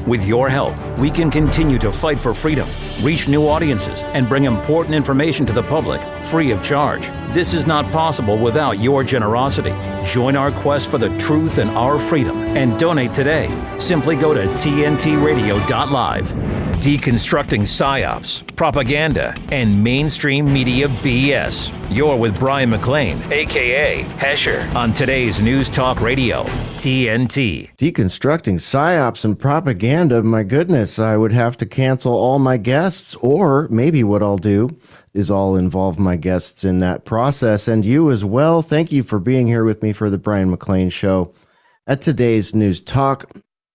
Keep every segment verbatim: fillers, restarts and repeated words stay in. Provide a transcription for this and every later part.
With your help, we can continue to fight for freedom, reach new audiences, and bring important information to the public free of charge. This is not possible without your generosity. Join our quest for the truth and our freedom and donate today. Simply go to T N T radio dot live. Deconstructing psyops, propaganda, and mainstream media B S. You're with Brian McLean, a k a. Hesher, on today's News Talk Radio, T N T. Deconstructing psyops and propaganda, my goodness, I would have to cancel all my guests, or maybe what I'll do is I'll involve my guests in that process, and you as well. Thank you for being here with me for the Brian McLean Show at today's News Talk,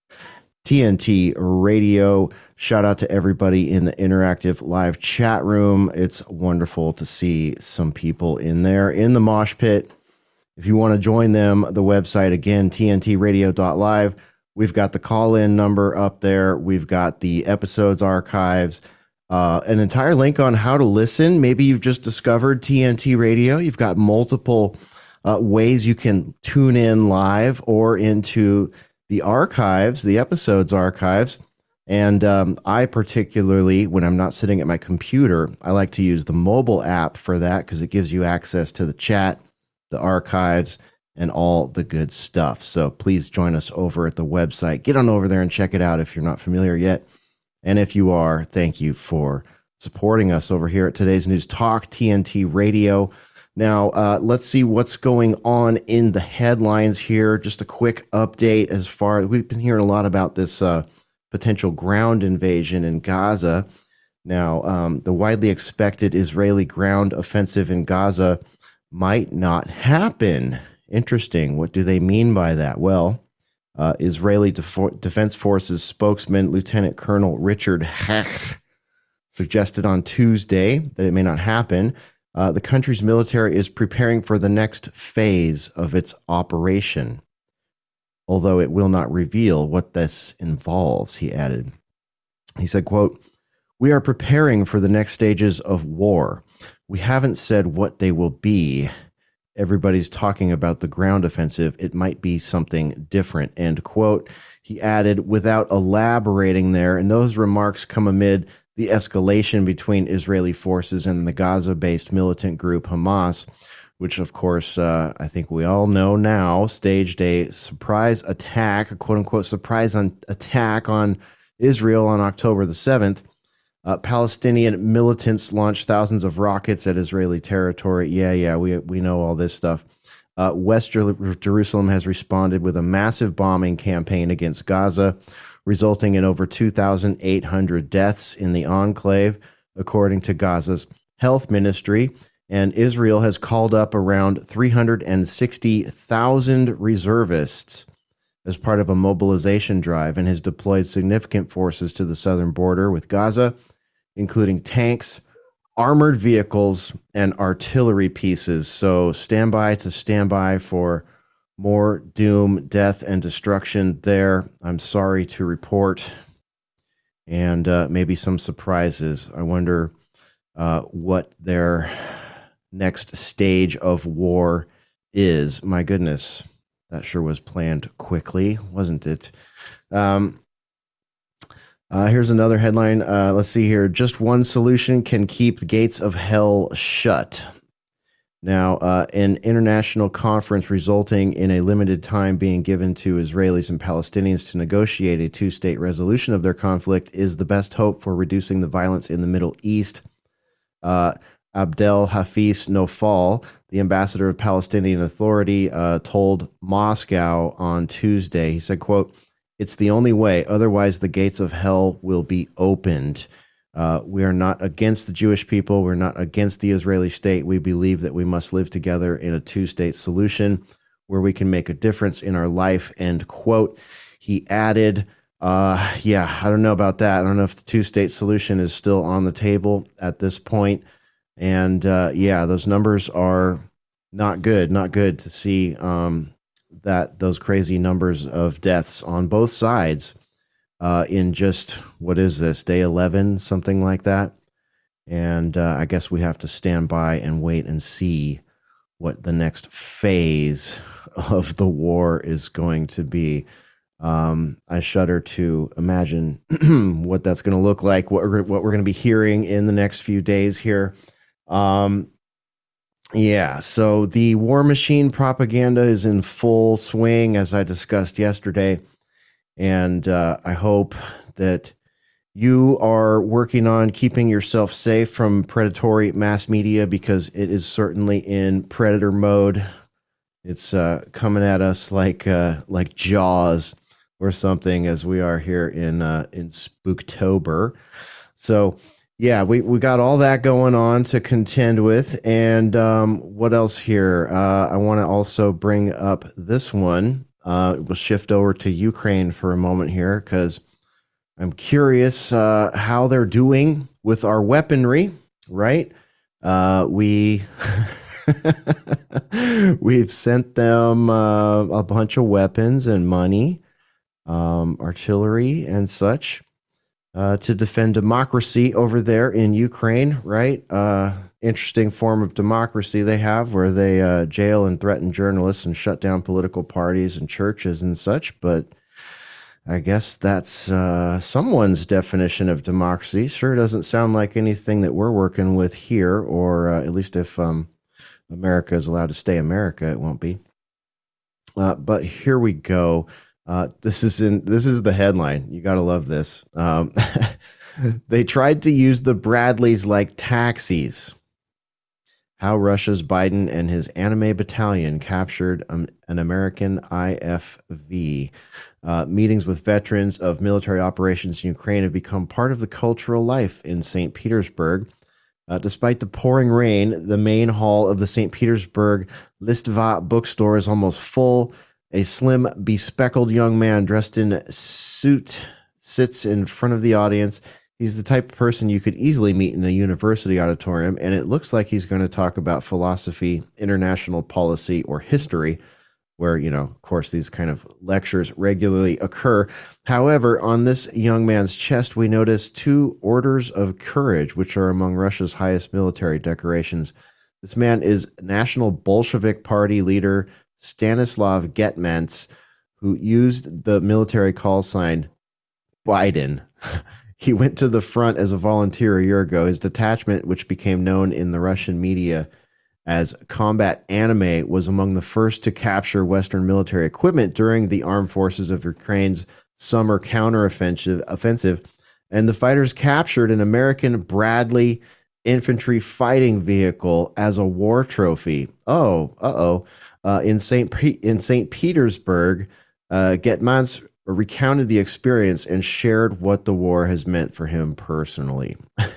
T N T Radio. Shout out to everybody in the interactive live chat room. It's wonderful to see some people in there in the mosh pit. If you want to join them, the website again, T N T radio dot live. We've got the call-in number up there. We've got the episodes archives, uh, an entire link on how to listen. Maybe you've just discovered T N T Radio. You've got multiple uh, ways you can tune in live or into the archives, the episodes archives. And um, I particularly, when I'm not sitting at my computer, I like to use the mobile app for that because it gives you access to the chat, the archives, and all the good stuff. So please join us over at the website. Get on over there and check it out if you're not familiar yet. And if you are, thank you for supporting us over here at today's News Talk, T N T Radio. Now, uh, let's see what's going on in the headlines here. Just a quick update as far as we've been hearing a lot about this uh, potential ground invasion in Gaza. Now, um, the widely expected Israeli ground offensive in Gaza might not happen. Interesting. What do they mean by that? Well, uh, Israeli Def- Defense Forces spokesman Lieutenant Colonel Richard Hech suggested on Tuesday that it may not happen. Uh, the country's military is preparing for the next phase of its operation, although it will not reveal what this involves, he added. He said, quote, "We are preparing for the next stages of war. We haven't said what they will be. Everybody's talking about the ground offensive. It might be something different," end quote. He added, without elaborating there, and those remarks come amid the escalation between Israeli forces and the Gaza-based militant group Hamas, which, of course, uh, I think we all know now, staged a surprise attack, a quote-unquote surprise on, attack on Israel on October the seventh. Uh, Palestinian militants launched thousands of rockets at Israeli territory. Yeah, yeah, we we know all this stuff. Uh, West Jer- Jerusalem has responded with a massive bombing campaign against Gaza, resulting in over two thousand eight hundred deaths in the enclave, according to Gaza's health ministry. And Israel has called up around three hundred sixty thousand reservists as part of a mobilization drive and has deployed significant forces to the southern border with Gaza, including tanks, armored vehicles, and artillery pieces. So stand by to stand by for more doom, death, and destruction there. I'm sorry to report. And uh, maybe some surprises. I wonder uh, what their next stage of war is. My goodness, that sure was planned quickly, wasn't it? Um, uh, here's another headline. Uh, let's see here. Just one solution can keep the gates of hell shut. Now, uh, an international conference resulting in a limited time being given to Israelis and Palestinians to negotiate a two-state resolution of their conflict is the best hope for reducing the violence in the Middle East. Uh, Abdel Hafiz Nofal, the ambassador of Palestinian Authority, uh, told Moscow on Tuesday, he said, quote, "It's the only way. Otherwise, the gates of hell will be opened. Uh, we are not against the Jewish people. We're not against the Israeli state. We believe that we must live together in a two-state solution where we can make a difference in our life," end quote. He added, uh, yeah, I don't know about that. I don't know if the two-state solution is still on the table at this point. And uh, yeah, those numbers are not good, not good to see um, that those crazy numbers of deaths on both sides uh, in just, what is this, day eleven, something like that. And uh, I guess we have to stand by and wait and see what the next phase of the war is going to be. Um, I shudder to imagine what that's going to look like, what we're, what we're going to be hearing in the next few days here. Um, yeah, so the war machine propaganda is in full swing, as I discussed yesterday. And uh, I hope that you are working on keeping yourself safe from predatory mass media, because it is certainly in predator mode. It's uh, coming at us like uh, like Jaws or something, as we are here in uh, in Spooktober. So yeah, we, we got all that going on to contend with. And um, what else here? Uh, I want to also bring up this one. Uh, we'll shift over to Ukraine for a moment here, because I'm curious uh, how they're doing with our weaponry, right? Uh, we we've sent them uh, a bunch of weapons and money, um, artillery and such, uh, to defend democracy over there in Ukraine, right? Uh, interesting form of democracy they have, where they uh, jail and threaten journalists and shut down political parties and churches and such, but I guess that's uh, someone's definition of democracy. Sure doesn't sound like anything that we're working with here, or uh, at least if um, America is allowed to stay America, it won't be. Uh, but here we go. Uh, this is in this is the headline. You got to love this. Um, they tried to use the Bradleys like taxis. How Russia's Biden and his anime battalion captured um, an American I F V. Uh, meetings with veterans of military operations in Ukraine have become part of the cultural life in Saint Petersburg. Uh, despite the pouring rain, the main hall of the Saint Petersburg Listva bookstore is almost full. A slim, bespectacled young man dressed in a suit sits in front of the audience. He's the type of person you could easily meet in a university auditorium, and it looks like he's going to talk about philosophy, international policy, or history, where, you know, of course, these kind of lectures regularly occur. However, on this young man's chest, we notice two Orders of Courage, which are among Russia's highest military decorations. This man is National Bolshevik Party leader Stanislav Getmans, who used the military call sign Biden. He went to the front as a volunteer a year ago. His detachment, which became known in the Russian media as Combat Anime, was among the first to capture Western military equipment during the armed forces of Ukraine's summer counteroffensive. Offensive, and the fighters captured an American Bradley infantry fighting vehicle as a war trophy. Oh, uh-oh. Uh, in Saint P- in Saint Petersburg, uh, Getmans recounted the experience and shared what the war has meant for him personally.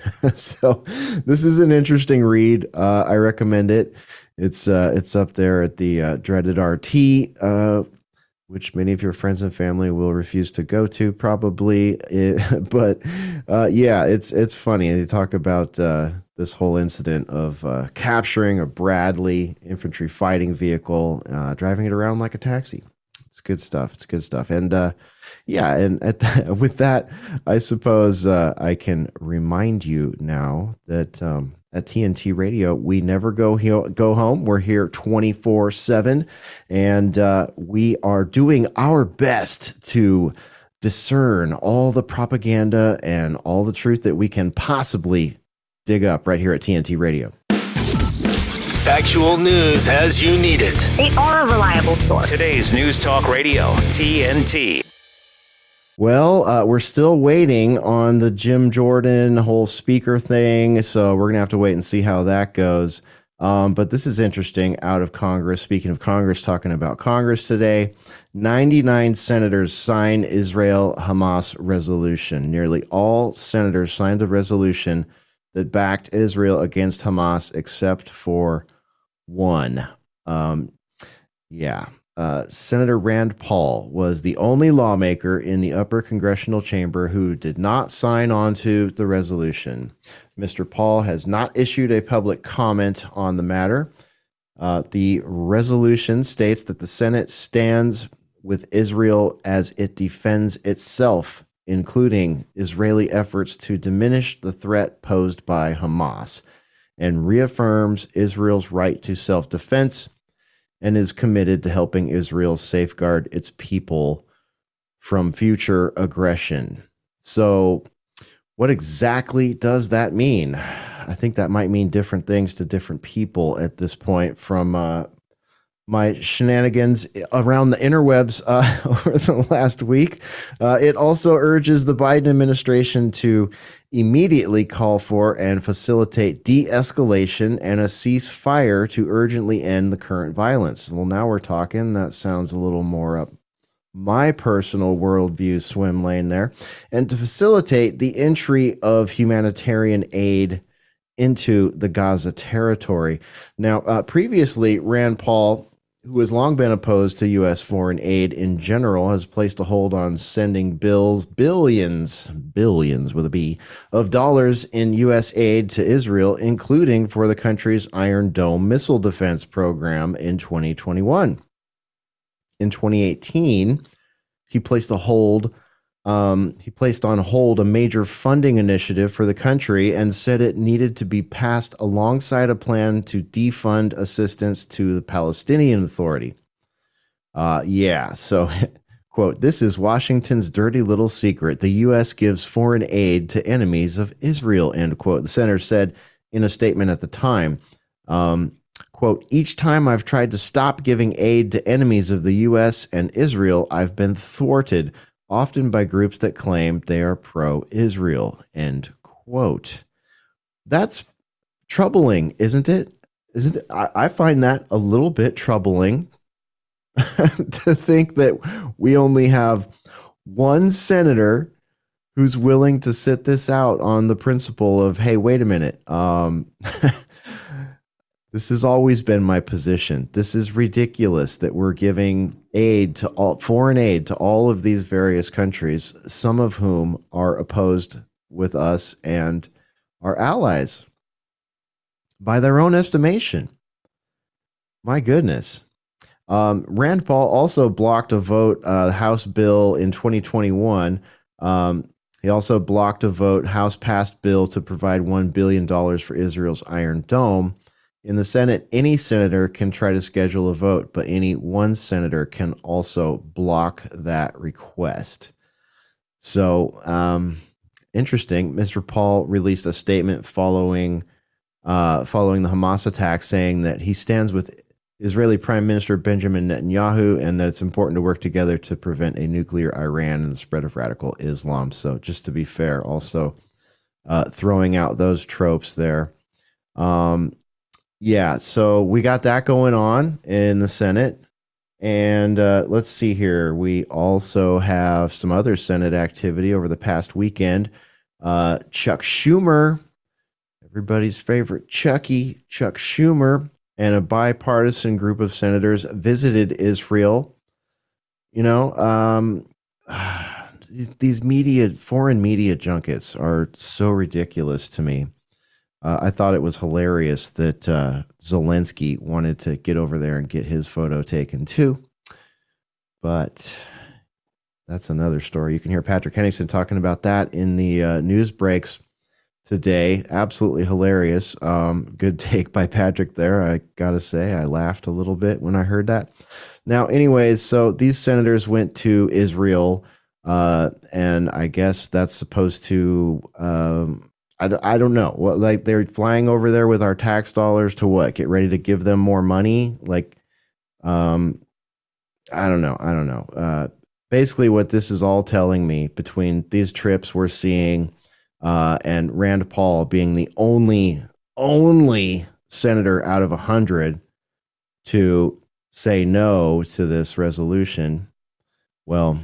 So this is an interesting read. Uh, I recommend it. It's uh, it's up there at the uh, dreaded R T, uh, which many of your friends and family will refuse to go to, probably. It, but uh, yeah, it's it's funny. They talk about uh, this whole incident of uh, capturing a Bradley infantry fighting vehicle, uh, driving it around like a taxi. It's good stuff. It's good stuff. And uh, yeah, and at the, with that, I suppose uh, I can remind you now that um, at T N T Radio, we never go he- go home. We're here twenty-four seven, and uh, we are doing our best to discern all the propaganda and all the truth that we can possibly dig up right here at T N T Radio. Factual news as you need it. They are a reliable source. Today's News Talk Radio, T N T. Well, uh, we're still waiting on the Jim Jordan whole speaker thing, so we're going to have to wait and see how that goes. Um, but this is interesting out of Congress. Speaking of Congress, talking about Congress today, ninety-nine senators sign Israel-Hamas resolution. Nearly all senators signed the resolution that backed Israel against Hamas, except for one. Um, yeah. Uh, Senator Rand Paul was the only lawmaker in the upper congressional chamber who did not sign on to the resolution. Mister Paul has not issued a public comment on the matter. Uh, the resolution states that the Senate stands with Israel as it defends itself, including Israeli efforts to diminish the threat posed by Hamas, and reaffirms Israel's right to self-defense and is committed to helping Israel safeguard its people from future aggression. So what exactly does that mean? I think that might mean different things to different people at this point from uh, my shenanigans around the interwebs uh, over the last week. Uh, it also urges the Biden administration to immediately call for and facilitate de-escalation and a ceasefire to urgently end the current violence. Well, now we're talking. That sounds a little more up my personal worldview swim lane there. And to facilitate the entry of humanitarian aid into the Gaza territory. Now, uh, previously, Rand Paul, who has long been opposed to U S foreign aid in general, has placed a hold on sending bills, billions, billions with a B, of dollars in U S aid to Israel, including for the country's Iron Dome missile defense program in twenty twenty-one. In twenty eighteen, he placed a hold Um, he placed on hold a major funding initiative for the country and said it needed to be passed alongside a plan to defund assistance to the Palestinian Authority. Uh, yeah, so, quote, this is Washington's dirty little secret. The U S gives foreign aid to enemies of Israel, end quote. The senator said in a statement at the time, um, quote, each time I've tried to stop giving aid to enemies of the U S and Israel, I've been thwarted, often by groups that claim they are pro-Israel, end quote. That's troubling, isn't it? Isn't it? I, I find that a little bit troubling to think that we only have one senator who's willing to sit this out on the principle of, hey, wait a minute. Um, This has always been my position. This is ridiculous that we're giving aid to all, foreign aid to all of these various countries, some of whom are opposed with us and our allies by their own estimation. My goodness. Um, Rand Paul also blocked a vote, uh, House bill in twenty twenty-one. Um, he also blocked a vote, House passed bill to provide one billion dollars for Israel's Iron Dome. In the Senate, any senator can try to schedule a vote, but any one senator can also block that request. So, um, interesting. Mister Paul released a statement following uh, following the Hamas attack, saying that he stands with Israeli Prime Minister Benjamin Netanyahu and that it's important to work together to prevent a nuclear Iran and the spread of radical Islam. So, just to be fair, also uh, throwing out those tropes there. Um, Yeah, so we got that going on in the Senate. And uh, let's see here. We also have some other Senate activity over the past weekend. Uh, Chuck Schumer, everybody's favorite Chucky, Chuck Schumer, and a bipartisan group of senators visited Israel. You know, um, these, these media, foreign media junkets are so ridiculous to me. Uh, I thought it was hilarious that uh, Zelensky wanted to get over there and get his photo taken too. But that's another story. You can hear Patrick Henningsen talking about that in the uh, news breaks today. Absolutely hilarious. Um, good take by Patrick there. I got to say, I laughed a little bit when I heard that. Now, anyways, so these senators went to Israel, uh, and I guess that's supposed to... Um, I, I don't know. What, like they're flying over there with our tax dollars to what? Get ready to give them more money? Like, um, I don't know. I don't know. Uh, basically, what this is all telling me between these trips we're seeing uh, and Rand Paul being the only, only senator out of a hundred to say no to this resolution. Well,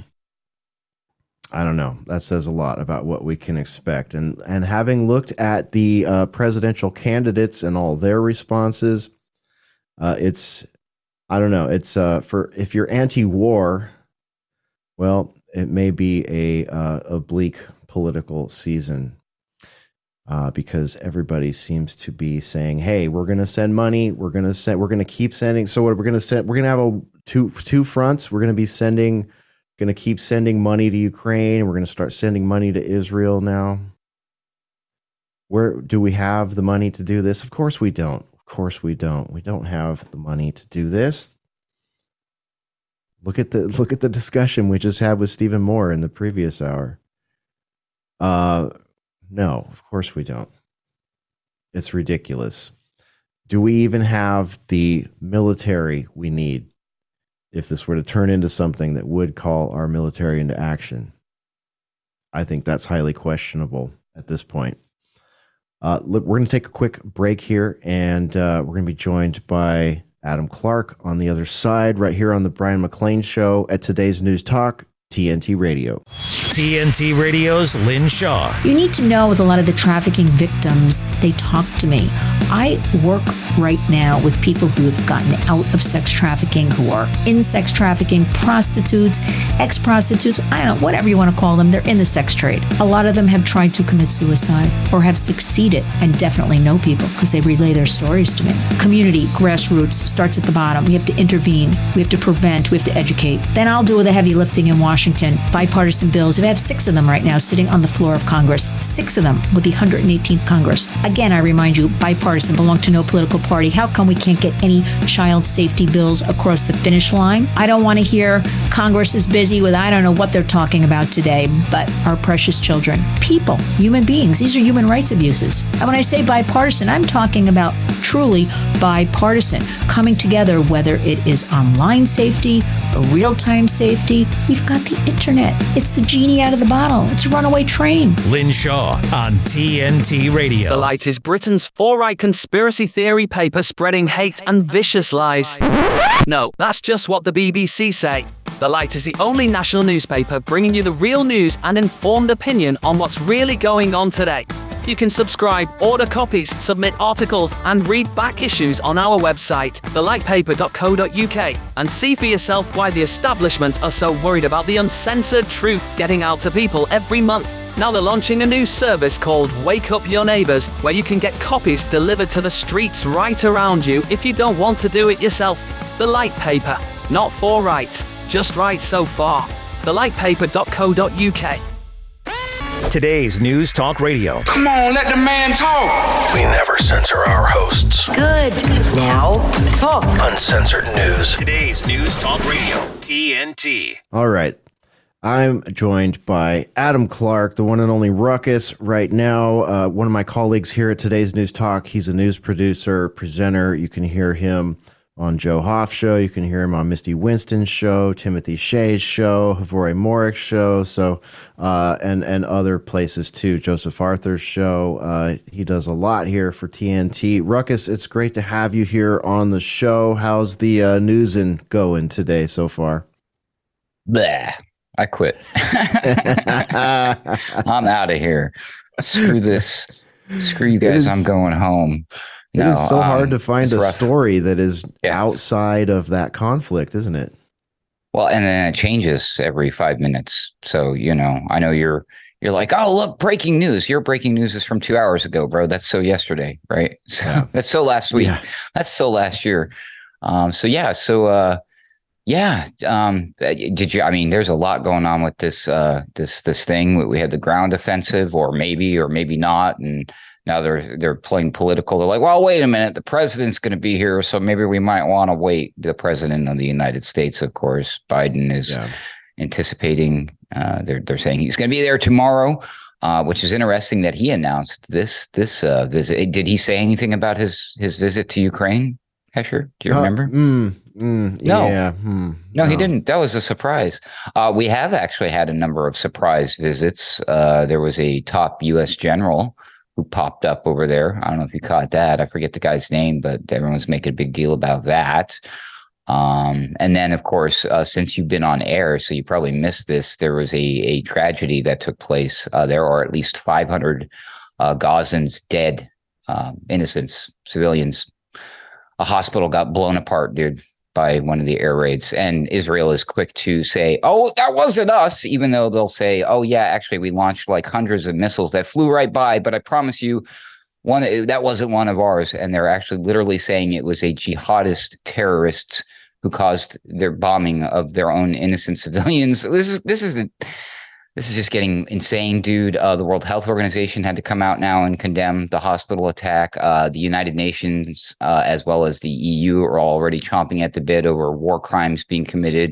I don't know. That says a lot about what we can expect. And and having looked at the uh, presidential candidates and all their responses, uh, it's, I don't know. It's uh, for if you're anti-war, well, it may be a, uh, a bleak political season uh, because everybody seems to be saying, hey, we're going to send money. We're going to send, we're going to keep sending. So what we're going to send, we're going to have a two, two fronts. We're going to be sending Going to keep sending money to Ukraine. We're going to start sending money to Israel now. Where do we have the money to do this? Of course we don't. Of course we don't. We don't have the money to do this. Look at the look at the discussion we just had with Stephen Moore in the previous hour. Uh, no, of course we don't. It's ridiculous. Do we even have the military we need if this were to turn into something that would call our military into action? I think that's highly questionable at this point. Uh, look, we're going to take a quick break here, and uh, we're going to be joined by Adam Clark on the other side, right here on the Brian McLean Show at Today's News Talk, T N T Radio. T N T Radio's Lynn Shaw. You need to know with a lot of the trafficking victims, they talk to me. I work right now with people who have gotten out of sex trafficking, who are in sex trafficking, prostitutes, ex-prostitutes, I don't know, whatever you want to call them, they're in the sex trade. A lot of them have tried to commit suicide or have succeeded, and definitely know people because they relay their stories to me. Community, grassroots, starts at the bottom. We have to intervene. We have to prevent. We have to educate. Then I'll do the heavy lifting in Washington. Bipartisan bills. We have six of them right now sitting on the floor of Congress. Six of them with the one hundred eighteenth Congress. Again, I remind you, bipartisan, belong to no political party. How come we can't get any child safety bills across the finish line? I don't want to hear Congress is busy with, I don't know what they're talking about today, but our precious children, people, human beings, these are human rights abuses. And when I say bipartisan, I'm talking about truly bipartisan, coming together, whether it is online safety or real-time safety. We've got the internet. It's the genie out of the bottle. It's a runaway train. Lynn Shaw on T N T Radio. The Light is Britain's far-right conspiracy theory paper spreading hate and vicious lies. No, that's just what the B B C say. The Light is the only national newspaper bringing you the real news and informed opinion on what's really going on today. You can subscribe, order copies, submit articles, and read back issues on our website, the light paper dot co dot U K, and see for yourself why the establishment are so worried about the uncensored truth getting out to people every month. Now they're launching a new service called Wake Up Your Neighbours, where you can get copies delivered to the streets right around you if you don't want to do it yourself. The Light Paper. Not for right, just right so far. the light paper dot co dot U K. Today's News Talk Radio. Come on, let the man talk. We never censor our hosts. Good. Now, talk. Uncensored news. Today's News Talk Radio, T N T. All right. I'm joined by Adam Clark, the one and only Ruckus, right now. Uh, one of my colleagues here at Today's News Talk. He's a news producer, presenter. You can hear him on Joe Hoff Show. You can hear him on Misty Winston's show, Timothy Shea's show, Havore Morik's show, so uh, and and other places too. Joseph Arthur's show. Uh, he does a lot here for T N T. Ruckus, it's great to have you here on the show. How's the uh, news and going today so far? Bleh. I quit. I'm out of here. Screw this. Screw you guys. Is, I'm going home. It no, is so um, hard to find a rough. story that is yeah. outside of that conflict, isn't it? Well, and then it changes every five minutes. So, you know, I know you're you're like, oh, look, breaking news. Your breaking news is from two hours ago, bro. That's so yesterday, right? So yeah. That's so last week. Yeah. That's so last year. Um, so, yeah. So, uh, Yeah. Um, did you? I mean, there's a lot going on with this. Uh, this this thing. We had the ground offensive, or maybe, or maybe not, and now they're they're playing political. They're like, well, wait a minute, the president's going to be here, so maybe we might want to wait. The president of the United States, of course, Biden is yeah. anticipating. Uh, they're they're saying he's going to be there tomorrow, uh, which is interesting that he announced this this uh, visit. Did he say anything about his his visit to Ukraine, Hesher? Do you uh, remember? Mm. Mm, no, yeah, hmm, no, no, he didn't. That was a surprise. Uh, we have actually had a number of surprise visits. Uh, there was a top U S general who popped up over there. I don't know if you caught that. I forget the guy's name, but everyone's making a big deal about that. Um, and then, of course, uh, since you've been on air, so you probably missed this, there was a, a tragedy that took place. Uh, there are at least five hundred uh, Gazans dead, uh, innocents, civilians. A hospital got blown apart, dude, by one of the air raids. And Israel is quick to say, oh, that wasn't us, even though they'll say, oh, yeah, actually, we launched like hundreds of missiles that flew right by. But I promise you, one that wasn't one of ours. And they're actually literally saying it was a jihadist terrorist who caused their bombing of their own innocent civilians. This is this is this is just getting insane, dude. Uh, the World Health Organization had to come out now and condemn the hospital attack. Uh, the United Nations, uh, as well as the E U, are already chomping at the bit over war crimes being committed.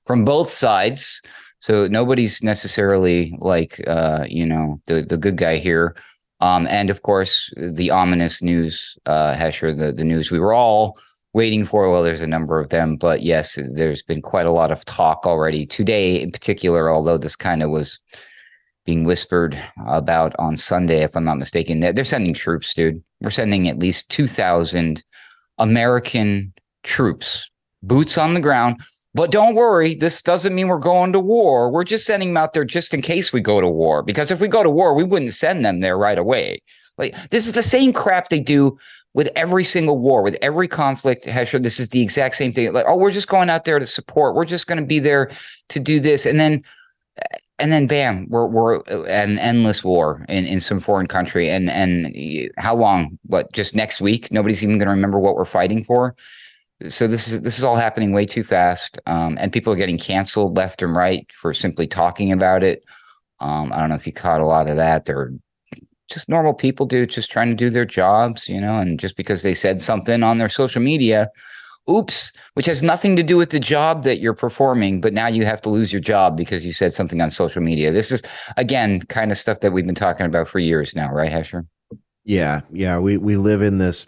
from both sides. So nobody's necessarily like, uh, you know, the, the good guy here. Um, and of course, the ominous news, uh, Hesher, the, the news we were all waiting for. Well, there's a number of them, but yes, there's been quite a lot of talk already today in particular, although this kind of was being whispered about on Sunday, if I'm not mistaken. They're sending troops, dude. We're sending at least two thousand American troops, boots on the ground. But don't worry, this doesn't mean we're going to war. We're just sending them out there just in case we go to war. Because if we go to war, we wouldn't send them there right away. Like, this is the same crap they do with every single war, with every conflict. Hesher, this is the exact same thing. Like, oh, we're just going out there to support. We're just going to be there to do this. And then and then bam, we're we're an endless war in, in some foreign country. And and how long? What, just next week? Nobody's even going to remember what we're fighting for. So this is this is all happening way too fast, um, and people are getting canceled left and right for simply talking about it. Um, I don't know if you caught a lot of that. They're just normal people, dude, just trying to do their jobs, you know. And just because they said something on their social media, oops, which has nothing to do with the job that you're performing, but now you have to lose your job because you said something on social media. This is, again, kind of stuff that we've been talking about for years now, right, Hesher? Yeah, yeah. We we live in this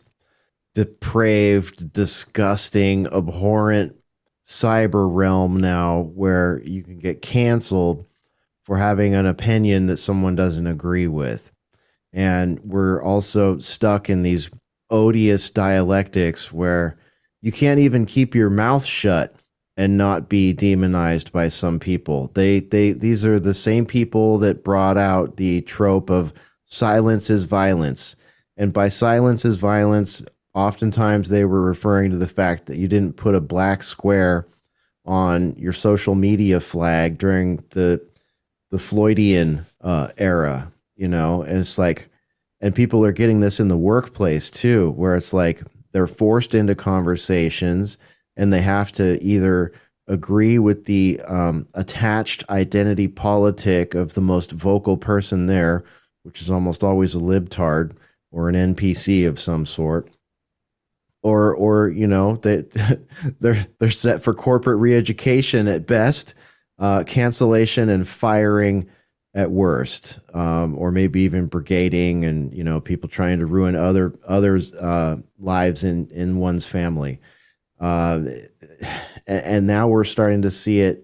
depraved, disgusting, abhorrent cyber realm now where you can get canceled for having an opinion that someone doesn't agree with. And we're also stuck in these odious dialectics where you can't even keep your mouth shut and not be demonized by some people. They they these are the same people that brought out the trope of silence is violence. And by silence is violence, oftentimes they were referring to the fact that you didn't put a black square on your social media flag during the the Floydian uh, era, you know, and it's like, and people are getting this in the workplace too, where it's like they're forced into conversations and they have to either agree with the um, attached identity politic of the most vocal person there, which is almost always a libtard or an N P C of some sort. Or, or you know, they they're they're set for corporate re-education at best, uh, cancellation and firing at worst, um, or maybe even brigading, and you know, people trying to ruin other others' uh, lives in in one's family. Uh, and, and now we're starting to see it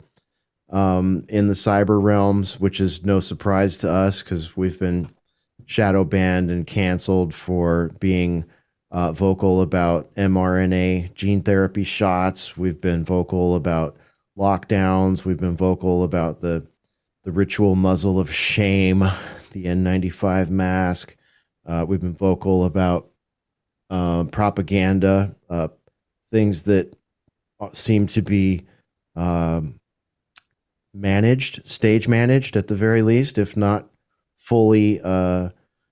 um, in the cyber realms, which is no surprise to us because we've been shadow banned and canceled for being Uh, vocal about mRNA gene therapy shots. We've been vocal about lockdowns. We've been vocal about the the ritual muzzle of shame, the N ninety-five mask. Uh, we've been vocal about uh, propaganda, uh, things that seem to be um, managed, stage managed at the very least, if not fully uh,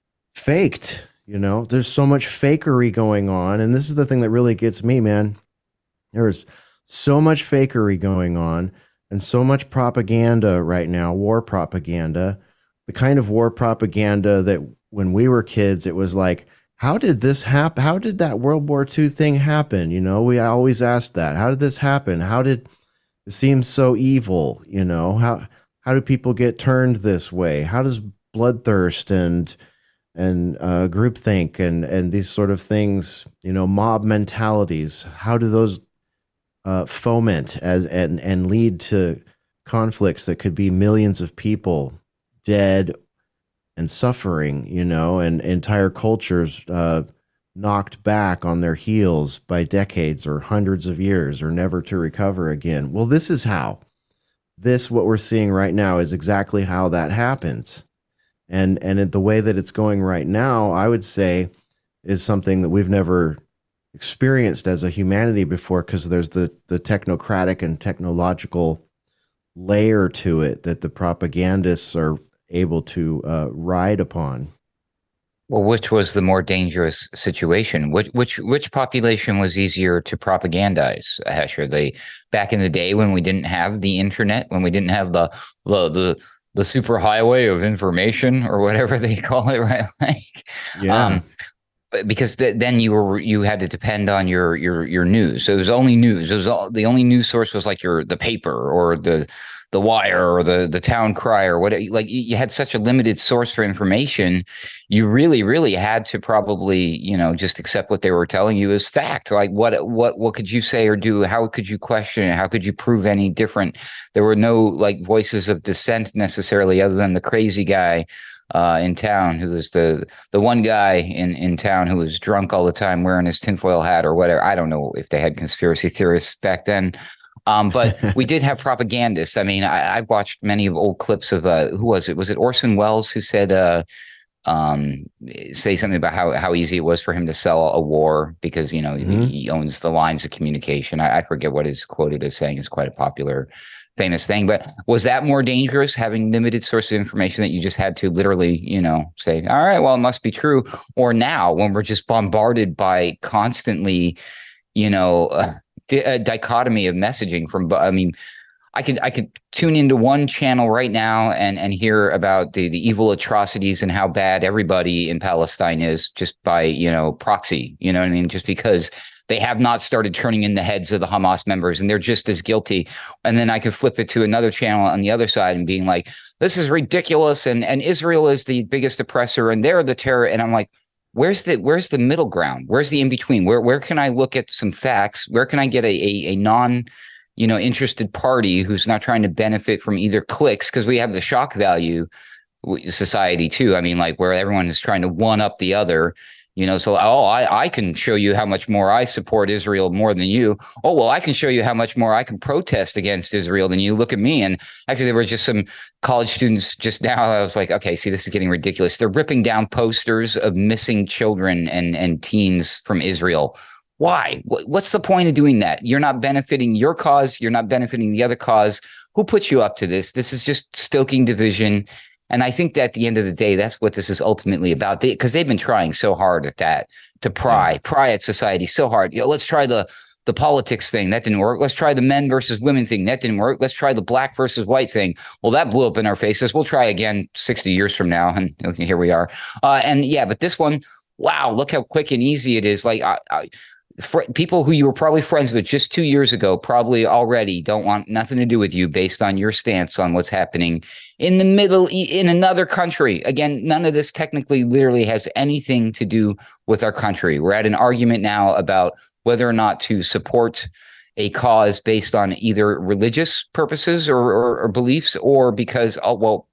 faked. You know, there's so much fakery going on. And this is the thing that really gets me, man. There's so much fakery going on and so much propaganda right now, war propaganda, the kind of war propaganda that when we were kids, it was like, how did this happen? How did that World War Two thing happen? You know, we always asked that. How did this happen? How did it seem so evil? You know, how, how do people get turned this way? How does bloodthirst and and uh, groupthink and and these sort of things, you know, mob mentalities, how do those uh, foment as and and lead to conflicts that could be millions of people dead and suffering, you know, and entire cultures uh, knocked back on their heels by decades or hundreds of years or never to recover again? Well, this is how. This, what we're seeing right now, is exactly how that happens. And and the way that it's going right now, I would say, is something that we've never experienced as a humanity before, because there's the, the technocratic and technological layer to it that the propagandists are able to uh, ride upon. Well, which was the more dangerous situation? Which which which population was easier to propagandize, Hesher? The back in the day when we didn't have the internet, when we didn't have the the the the super highway of information or whatever they call it, right? Like, yeah. Um, because th- then you were you had to depend on your your your news. So it was only news. It was all, the only news source was like your the paper or the the Wire or the the Town Crier. What like you had such a limited source for information. You really really had to probably you know just accept what they were telling you as fact. Like what what what could you say or do? How could you question it? How could you prove any different? There were no like voices of dissent necessarily, other than the crazy guy Uh, in town, who was the the one guy in, in town who was drunk all the time, wearing his tinfoil hat or whatever. I don't know if they had conspiracy theorists back then, um, but we did have propagandists. I mean, I, I watched many of old clips of uh, who was it? Was it Orson Welles who said, uh, um, say something about how how easy it was for him to sell a war because you know mm-hmm. he, he owns the lines of communication. I, I forget what is quoted as saying. It's quite a popular famous thing, but was that more dangerous, having limited source of information that you just had to literally, you know, say, all right, well, it must be true? Or now when we're just bombarded by constantly, you know, uh, di- a dichotomy of messaging from, I mean, I could I could tune into one channel right now and and hear about the, the evil atrocities and how bad everybody in Palestine is just by, you know, proxy, you know what I mean? Just because they have not started turning in the heads of the Hamas members and they're just as guilty. And then I could flip it to another channel on the other side and being like, this is ridiculous. And, and Israel is the biggest oppressor and they're the terror. And I'm like, where's the where's the middle ground? Where's the in between? Where where can I look at some facts? Where can I get a a, a non you know, interested party who's not trying to benefit from either clicks? Because we have the shock value society too. I mean, like where everyone is trying to one up the other, you know, so, oh, I, I can show you how much more I support Israel more than you. Oh, well, I can show you how much more I can protest against Israel than you. Look at me. And actually, there were just some college students just now. I was like, okay, see, this is getting ridiculous. They're ripping down posters of missing children and, and teens from Israel. Why? What's the point of doing that? You're not benefiting your cause. You're not benefiting the other cause. Who put you up to this? This is just stoking division. And I think that at the end of the day, that's what this is ultimately about. Because they, they've been trying so hard at that, to pry, pry at society so hard. You know, let's try the the politics thing. That didn't work. Let's try the men versus women thing. That didn't work. Let's try the black versus white thing. Well, that blew up in our faces. We'll try again sixty years from now. And okay, here we are. Uh, and yeah, but this one, wow, look how quick and easy it is. Like I, I Fr- people who you were probably friends with just two years ago probably already don't want nothing to do with you based on your stance on what's happening in the middle, in another country. Again, none of this technically literally has anything to do with our country. We're at an argument now about whether or not to support a cause based on either religious purposes or, or, or beliefs, or because, oh, well,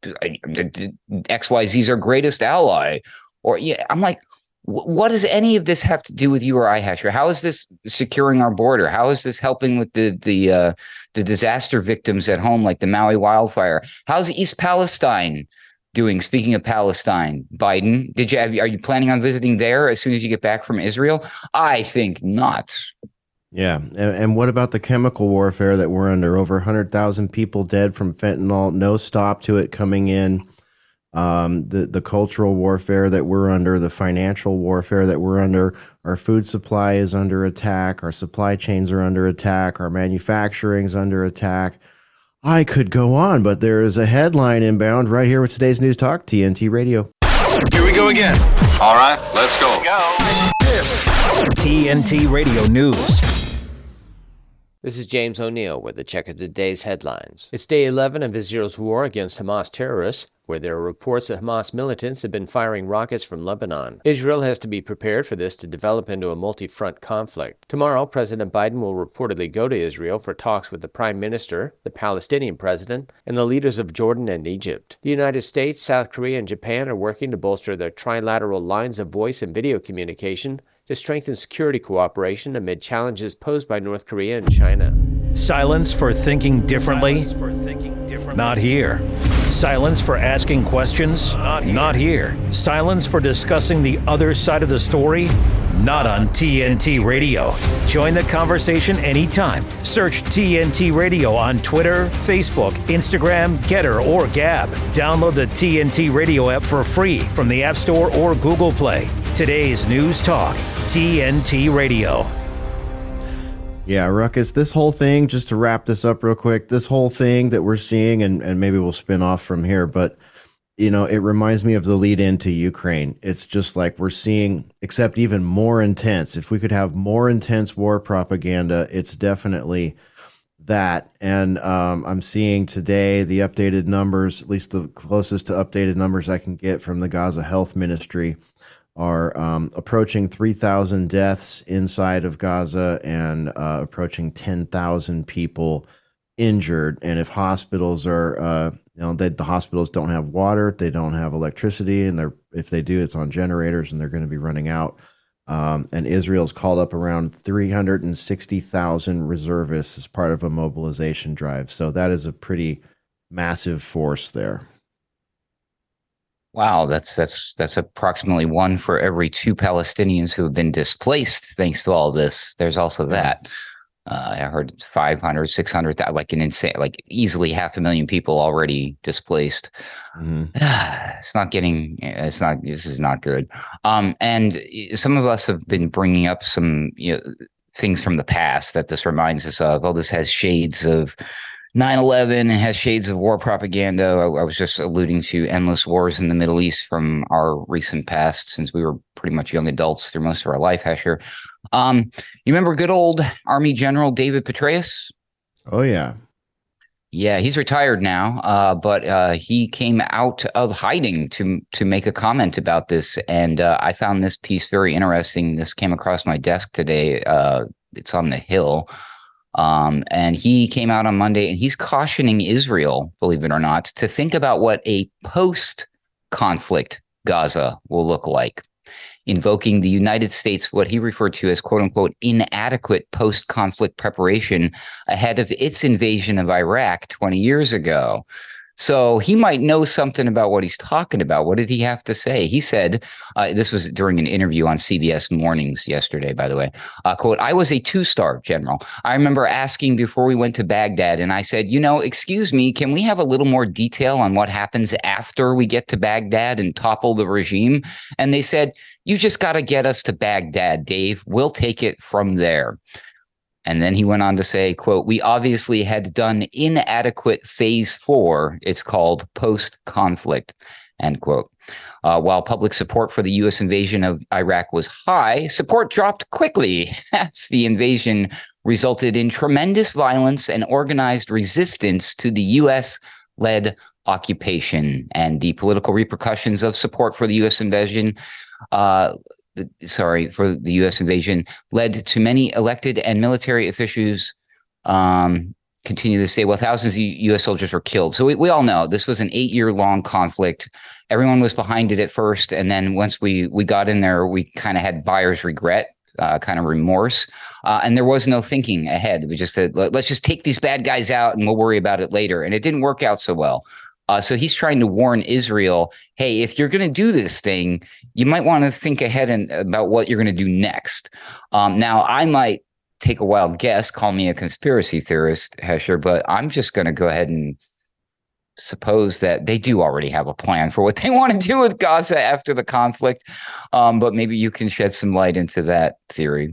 X Y Z is our greatest ally. Or yeah, I'm like, what does any of this have to do with you or I, Hesher? How is this securing our border? How is this helping with the the uh, the disaster victims at home, like the Maui wildfire? How's East Palestine doing? Speaking of Palestine, Biden, did you have, are you planning on visiting there as soon as you get back from Israel? I think not. Yeah, and, and what about the chemical warfare that we're under? Over one hundred thousand people dead from fentanyl. No stop to it coming in. Um, the, the cultural warfare that we're under, the financial warfare that we're under, our food supply is under attack, our supply chains are under attack, our manufacturing is under attack. I could go on, but there is a headline inbound right here with today's News Talk, T N T Radio. Here we go again. All right, let's go. Go. T N T Radio News. This is James O'Neill with a check of today's headlines. It's day eleven of Israel's war against Hamas terrorists, where there are reports that Hamas militants have been firing rockets from Lebanon. Israel has to be prepared for this to develop into a multi-front conflict. Tomorrow, President Biden will reportedly go to Israel for talks with the Prime Minister, the Palestinian President, and the leaders of Jordan and Egypt. The United States, South Korea, and Japan are working to bolster their trilateral lines of voice and video communication to strengthen security cooperation amid challenges posed by North Korea and China. Silence for thinking differently? For thinking differently. Not here. Silence for asking questions? Not here. Not here. Silence for discussing the other side of the story? Not on T N T Radio. Join the conversation anytime. Search T N T Radio on Twitter, Facebook, Instagram, Getter, or Gab. Download the T N T Radio app for free from the App Store or Google Play. Today's News Talk, T N T Radio. Yeah, Ruckus, this whole thing, just to wrap this up real quick, this whole thing that we're seeing, and, and maybe we'll spin off from here, but you know, it reminds me of the lead into Ukraine. It's just like we're seeing, except even more intense. If we could have more intense war propaganda, it's definitely that. And um, I'm seeing today the updated numbers, at least the closest to updated numbers I can get from the Gaza Health Ministry, are um, approaching three thousand deaths inside of Gaza and uh, approaching ten thousand people injured. And if hospitals are, uh, you know, they, the hospitals don't have water, they don't have electricity, and they're, if they do, it's on generators, and they're going to be running out. Um, and Israel's called up around three hundred sixty thousand reservists as part of a mobilization drive. So that is a pretty massive force there. Wow, that's that's that's approximately one for every two Palestinians who have been displaced thanks to all this. There's also that. Uh, I heard five hundred, six hundred, like an insane, like easily half a million people already displaced. Mm-hmm. It's not getting, it's not, this is not good. Um, and some of us have been bringing up some, you know, things from the past that this reminds us of. Oh, this has shades of nine eleven, it has shades of war propaganda. I, I was just alluding to endless wars in the Middle East from our recent past, since we were pretty much young adults through most of our life, Hesher. Um, you remember good old Army General David Petraeus? Oh, yeah. Yeah, he's retired now, uh, but uh, he came out of hiding to to make a comment about this. And uh, I found this piece very interesting. This came across my desk today. Uh, it's on The Hill. Um, and he came out on Monday, and he's cautioning Israel, believe it or not, to think about what a post-conflict Gaza will look like, invoking the United States, what he referred to as, quote unquote, inadequate post-conflict preparation ahead of its invasion of Iraq twenty years ago. So he might know something about what he's talking about. What did he have to say? He said, uh, this was during an interview on C B S Mornings yesterday, by the way, uh, quote, "I was a two-star general. I remember asking before we went to Baghdad, and I said, you know, excuse me, can we have a little more detail on what happens after we get to Baghdad and topple the regime? And they said, you just got to get us to Baghdad, Dave. We'll take it from there." And then he went on to say, quote, "We obviously had done inadequate phase four. It's called post-conflict," end quote. Uh, while public support for the U S invasion of Iraq was high, support dropped quickly as the invasion resulted in tremendous violence and organized resistance to the U S-led occupation. And the political repercussions of support for the U S invasion uh, sorry, for the U S invasion led to many elected and military officials um, continue to say, well, thousands of U S soldiers were killed. So we, we all know this was an eight-year-long conflict. Everyone was behind it at first. And then once we, we got in there, we kind of had buyer's regret, uh, kind of remorse. Uh, and there was no thinking ahead. We just said, let's just take these bad guys out and we'll worry about it later. And it didn't work out so well. Uh, so he's trying to warn Israel, hey, if you're going to do this thing, you might want to think ahead and about what you're going to do next. Um, now, I might take a wild guess, call me a conspiracy theorist, Hesher, but I'm just going to go ahead and suppose that they do already have a plan for what they want to do with Gaza after the conflict. Um, but maybe you can shed some light into that theory.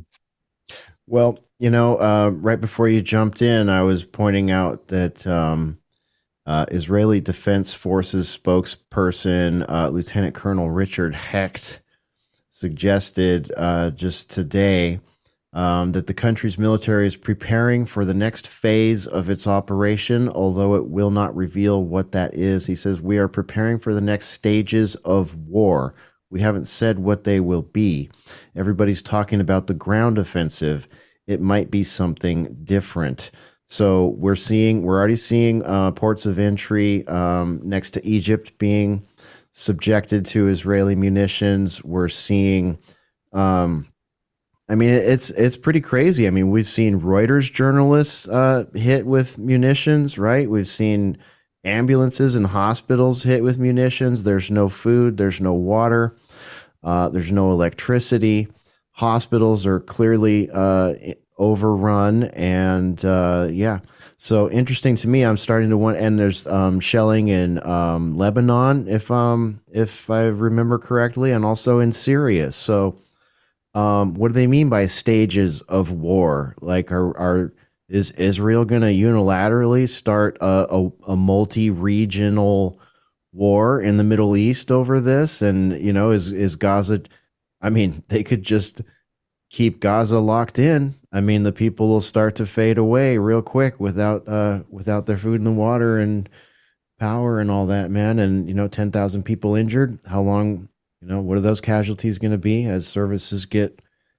Well, you know, uh, right before you jumped in, I was pointing out that um, Uh, Israeli Defense Forces spokesperson, uh, Lieutenant Colonel Richard Hecht, suggested uh, just today um, that the country's military is preparing for the next phase of its operation, although it will not reveal what that is. He says, we are preparing for the next stages of war. We haven't said what they will be. Everybody's talking about the ground offensive. It might be something different. So we're seeing, we're already seeing uh, ports of entry um, next to Egypt being subjected to Israeli munitions. We're seeing, um, I mean, it's it's pretty crazy. I mean, we've seen Reuters journalists uh, hit with munitions, right? We've seen ambulances and hospitals hit with munitions. There's no food. There's no water. Uh, there's no electricity. Hospitals are clearly uh, overrun, and uh, yeah, so interesting to me. I'm starting to want, and there's um, shelling in um, Lebanon, if um if I remember correctly, and also in Syria. So, um, what do they mean by stages of war? Like, are are is Israel going to unilaterally start a, a, a multi-regional war in the Middle East over this? And, you know, is, is Gaza, I mean, they could just keep Gaza locked in. I mean, the people will start to fade away real quick without, uh, without their food and water and power and all that, man. And, you know, ten thousand people injured. How long, you know, what are those casualties going to be as services get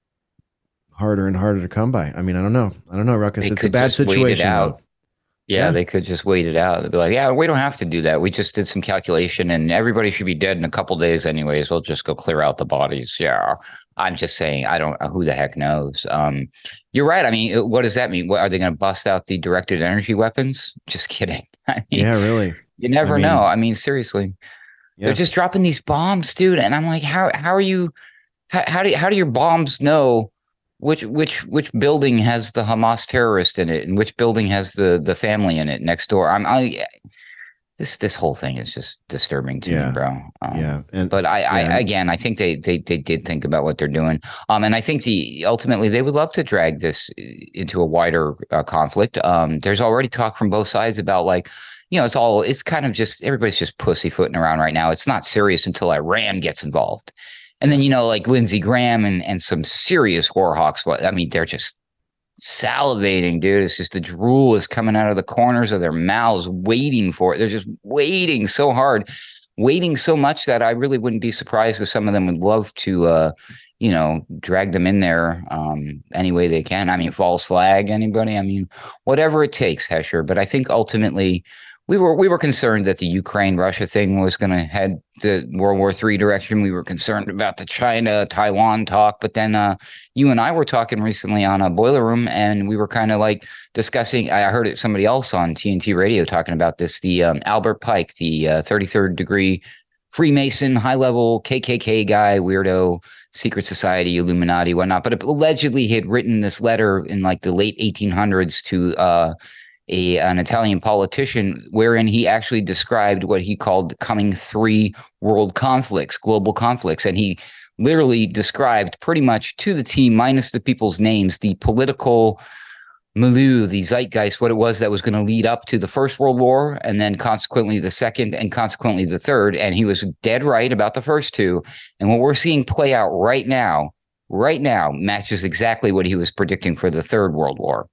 harder and harder to come by? I mean, I don't know. I don't know, Ruckus. They it's a bad situation. Out. Yeah, yeah, they could just wait it out. They'd be like, yeah, we don't have to do that. We just did some calculation and everybody should be dead in a couple days anyways. We'll just go clear out the bodies. Yeah. I'm just saying, I don't, who the heck knows? Um, you're right. I mean, what does that mean? What, are they going to bust out the directed energy weapons? Just kidding. I mean, yeah, really. You never I mean, know. I mean, seriously, yeah. They're just dropping these bombs, dude. And I'm like, how, how are you, how, how do, how do your bombs know which, which, which building has the Hamas terrorist in it and which building has the, the family in it next door? I'm, I, This this whole thing is just disturbing to yeah. me, bro. Um, yeah, and, but I, yeah. I again, I think they, they they did think about what they're doing, um, and I think the ultimately they would love to drag this into a wider uh, conflict. Um, there's already talk from both sides about like, you know, it's all it's kind of just everybody's just pussyfooting around right now. It's not serious until Iran gets involved, and then you know, like Lindsey Graham and and some serious war hawks. What I mean, they're just salivating, dude. It's just the drool is coming out of the corners of their mouths waiting for it. They're just waiting so hard, waiting so much that I really wouldn't be surprised if some of them would love to uh you know drag them in there um any way they can. I mean, false flag anybody, I mean, whatever it takes, Hesher. But I think ultimately we were we were concerned that the Ukraine Russia thing was going to head the World War Three direction. We were concerned about the China Taiwan talk, but then uh, you and I were talking recently on a Boiler Room, and we were kind of like discussing. I heard it somebody else on T N T Radio talking about this. The um, Albert Pike, the uh, thirty-third degree Freemason, high level K K K guy, weirdo, secret society, Illuminati, whatnot. But allegedly, he had written this letter in like the late eighteen hundreds to. Uh, A, an Italian politician, wherein he actually described what he called the coming three world conflicts, global conflicts. And he literally described pretty much to the T, minus the people's names, the political milieu, the zeitgeist, what it was that was going to lead up to the First World War, and then consequently the second, and consequently the third. And he was dead right about the first two. And what we're seeing play out right now, right now, matches exactly what he was predicting for the Third World War.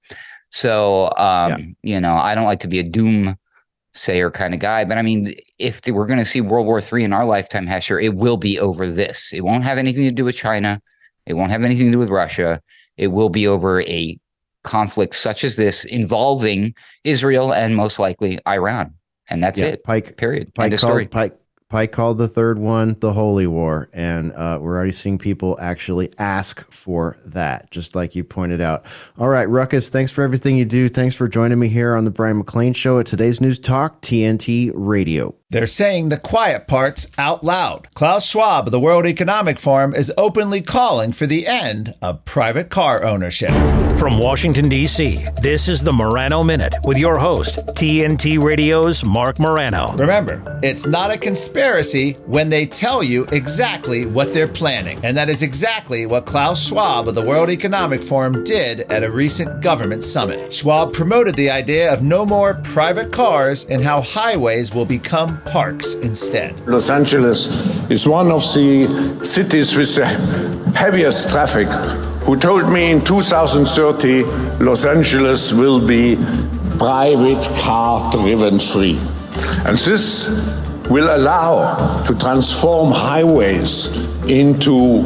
So, um, yeah. you know, I don't like to be a doomsayer kind of guy, but I mean, if they, we're going to see World War Three in our lifetime, Hesher, it will be over this. It won't have anything to do with China. It won't have anything to do with Russia. It will be over a conflict such as this involving Israel and most likely Iran. And that's yeah, it. Pike, period. Pike End of called, story. Pike, Pike called the third one the Holy War, and uh, we're already seeing people actually ask for that, just like you pointed out. All right, Ruckus, thanks for everything you do. Thanks for joining me here on the Brian McLean Show at Today's News Talk, T N T Radio. They're saying the quiet parts out loud. Klaus Schwab of the World Economic Forum is openly calling for the end of private car ownership. From Washington, D C, this is the Morano Minute with your host, T N T Radio's Mark Morano. Remember, it's not a conspiracy when they tell you exactly what they're planning. And that is exactly what Klaus Schwab of the World Economic Forum did at a recent government summit. Schwab promoted the idea of no more private cars and how highways will become parks instead. Los Angeles is one of the cities with the heaviest traffic. Who told me in two thousand thirty Los Angeles will be private car driven free. And this will allow to transform highways into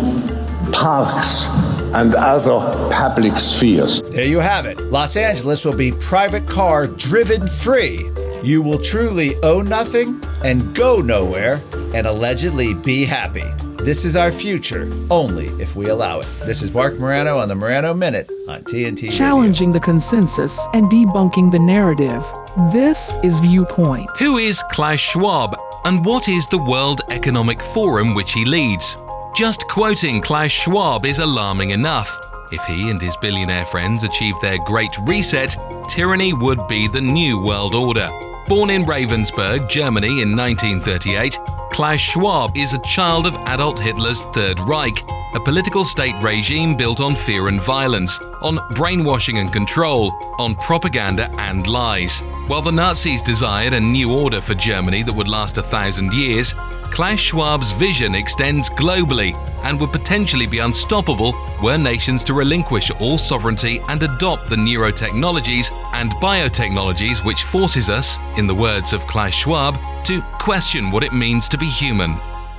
parks and other public spheres. There you have it. Los Angeles will be private car driven free. You will truly own nothing and go nowhere and allegedly be happy. This is our future, only if we allow it. This is Mark Morano on the Morano Minute on T N T Challenging Radio. The consensus and debunking the narrative. This is Viewpoint. Who is Klaus Schwab and what is the World Economic Forum which he leads? Just quoting Klaus Schwab is alarming enough. If he and his billionaire friends achieve their great reset, tyranny would be the new world order. Born in Ravensburg, Germany in nineteen thirty-eight, Klaus Schwab is a child of Adolf Hitler's Third Reich, a political state regime built on fear and violence, on brainwashing and control, on propaganda and lies. While the Nazis desired a new order for Germany that would last a thousand years, Klaus Schwab's vision extends globally and would potentially be unstoppable were nations to relinquish all sovereignty and adopt the neurotechnologies and biotechnologies which forces us, in the words of Klaus Schwab, to question what it means to be human.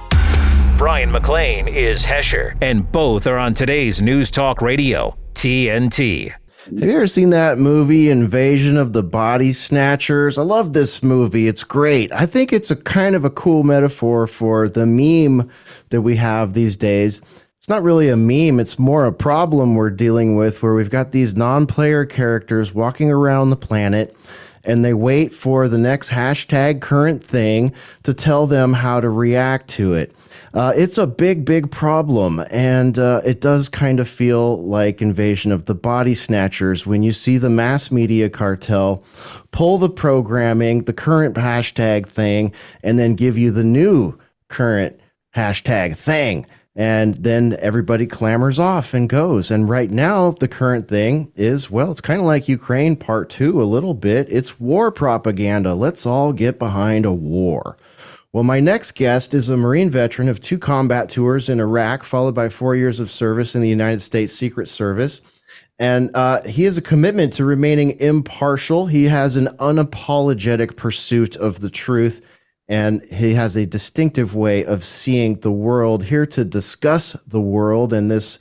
Brian McLean is Hesher, and both are on today's News Talk Radio, T N T. Have you ever seen that movie, Invasion of the Body Snatchers? I love this movie. It's great. I think it's a kind of a cool metaphor for the meme that we have these days. It's not really a meme. It's more a problem we're dealing with, where we've got these non-player characters walking around the planet, and they wait for the next hashtag current thing to tell them how to react to it. Uh, it's a big, big problem, and uh, it does kind of feel like Invasion of the Body Snatchers when you see the mass media cartel pull the programming, the current hashtag thing, and then give you the new current hashtag thing. And then everybody clamors off and goes. And right now, the current thing is, well, it's kind of like Ukraine part two a little bit. It's war propaganda. Let's all get behind a war. Well, my next guest is a Marine veteran of two combat tours in Iraq, followed by four years of service in the United States Secret Service. And uh, he has a commitment to remaining impartial. He has an unapologetic pursuit of the truth, and he has a distinctive way of seeing the world. Here to discuss the world and this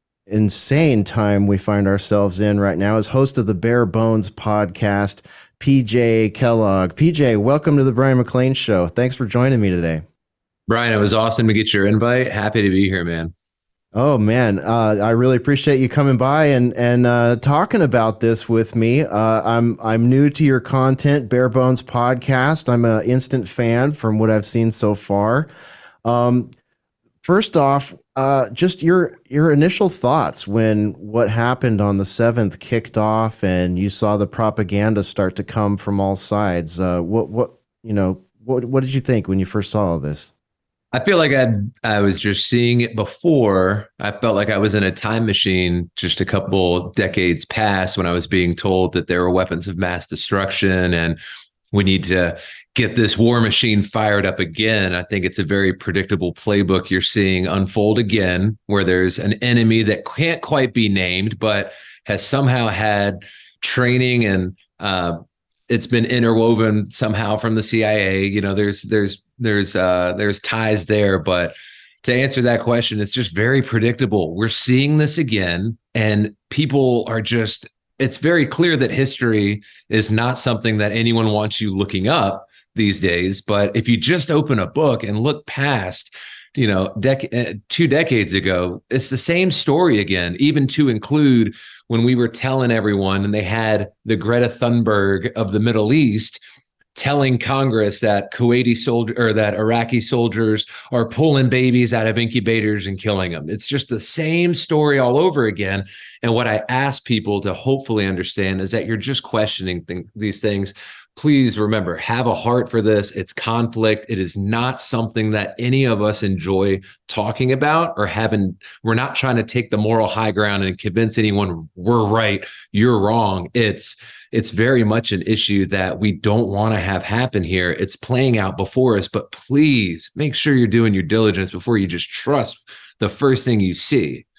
insane time we find ourselves in right now is host of the Bare Bones podcast, P J Kellogg. P J, welcome to the Brian McLean Show. Thanks for joining me today. Brian, it was awesome to get your invite. Happy to be here, man. Oh, man. Uh, I really appreciate you coming by and and uh, talking about this with me. Uh, I'm I'm new to your content, Bare Bones podcast. I'm an instant fan from what I've seen so far. Um, first off, uh, just your your initial thoughts when what happened on the seventh kicked off and you saw the propaganda start to come from all sides. Uh, what what you know what what did you think when you first saw all this? I feel like I I was just seeing it before. I felt like I was in a time machine just a couple decades past when I was being told that there were weapons of mass destruction and we need to get this war machine fired up again. I think it's a very predictable playbook you're seeing unfold again, where there's an enemy that can't quite be named, but has somehow had training and uh, it's been interwoven somehow from the C I A. You know, there's there's there's uh, there's ties there. But to answer that question, it's just very predictable. We're seeing this again, and people are just. It's very clear that history is not something that anyone wants you looking up these days. But if you just open a book and look past, you know, dec- two decades ago, it's the same story again, even to include when we were telling everyone and they had the Greta Thunberg of the Middle East telling Congress that Kuwaiti soldier or that Iraqi soldiers are pulling babies out of incubators and killing them. It's just the same story all over again. And what I ask people to hopefully understand is that you're just questioning th- these things. Please remember, have a heart for this. It's conflict. It is not something that any of us enjoy talking about or having. We're not trying to take the moral high ground and convince anyone we're right, you're wrong. It's it's very much an issue that we don't want to have happen here. It's playing out before us, but please make sure you're doing your diligence before you just trust the first thing you see.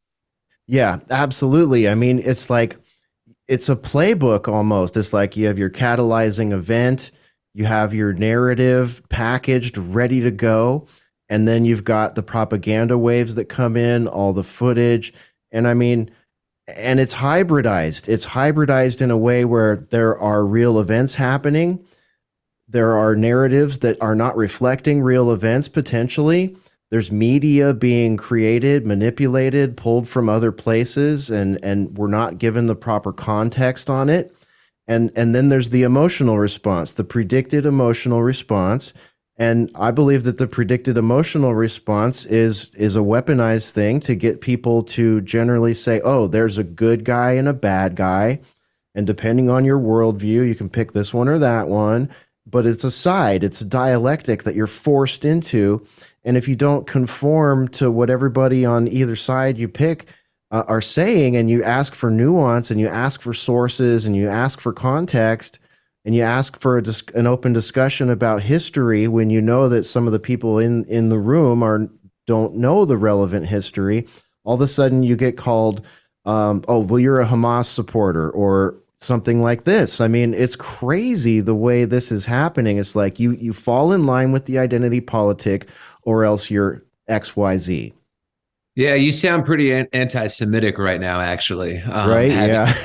Yeah, absolutely. I mean, it's like, it's a playbook almost. It's like you have your catalyzing event, you have your narrative packaged, ready to go. And then you've got the propaganda waves that come in, all the footage. And I mean, and it's hybridized. It's hybridized in a way where there are real events happening. There are narratives that are not reflecting real events potentially. There's media being created, manipulated, pulled from other places, and and we're not given the proper context on it. And and then there's the emotional response, the predicted emotional response. And I believe that the predicted emotional response is is a weaponized thing to get people to generally say, oh, there's a good guy and a bad guy. And depending on your worldview, you can pick this one or that one. But it's a side, it's a dialectic that you're forced into. And if you don't conform to what everybody on either side you pick uh, are saying, and you ask for nuance and you ask for sources and you ask for context, and you ask for a dis- an open discussion about history when you know that some of the people in, in the room are don't know the relevant history, all of a sudden you get called, um, oh, well, you're a Hamas supporter or something like this. I mean, it's crazy the way this is happening. It's like you you fall in line with the identity politic or else you're X Y Z. Yeah, you sound pretty anti-Semitic right now, actually. Um, right? Yeah.